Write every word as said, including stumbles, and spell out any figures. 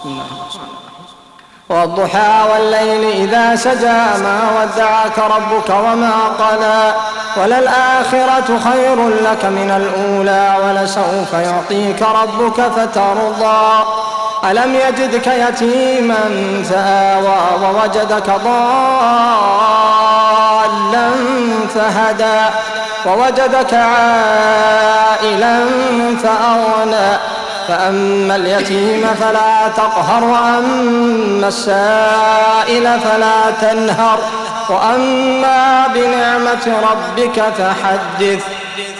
بسم الله الرحمن الرحيم. والضحى والليل إذا سجى ما ودعك ربك وما قلى وللآخرة خير لك من الأولى ولسوف يعطيك ربك فترضى ألم يجدك يتيما فآوى ووجدك ضالا فهدى ووجدك عائلا فأغنى فأما اليتيم فلا تقهر وأما السائل فلا تنهر وأما بنعمة ربك فحدث.